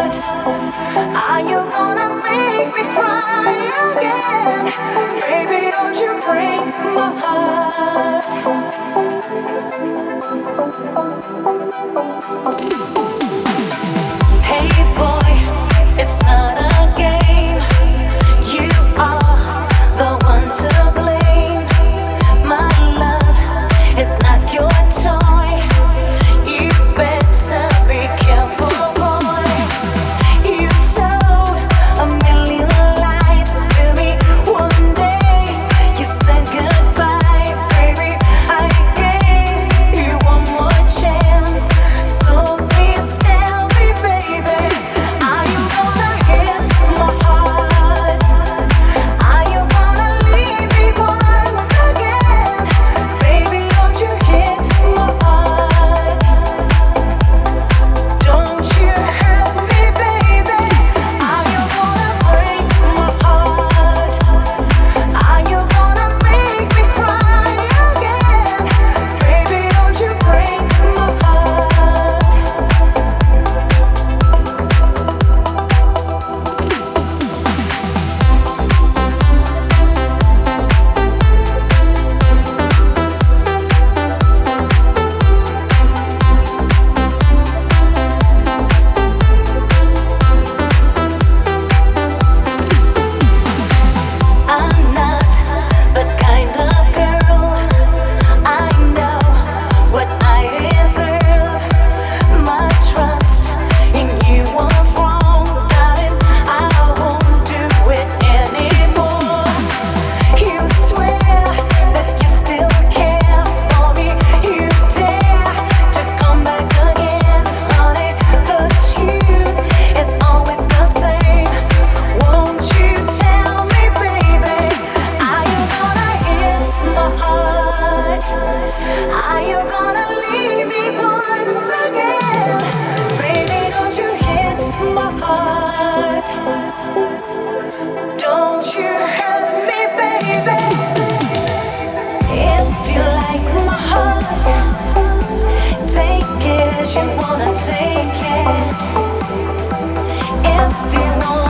Are you gonna make me cry again? Baby, don't you break my heart. Hey boy, it's not a game. You are the one to blame. My love is not your toy. You better be careful, boy. You told a million lies to me. One day you said goodbye, baby. I gave you one more chance, so please tell me, baby, are you gonna hit my heart? Are you gonna leave me once again? Baby, don't you hit my heart. Don't you hurt me, baby. Are you gonna break my heart? Are you gonna make me cry again? Baby, don't you break my heart. I'm not the kind of girl. I know what I deserve. My trust in you was wrong, darling. I won't do it anymore. You swear that you still care for me. You dare to come back again, honey. The tune is always the same. Won't you tell me, baby, are you gonna hit my heart? Are you gonna leave me once again? Baby, don't you hit my heart. Don't you hurt me, baby. If you like my heart, take it as you wanna take it. If you want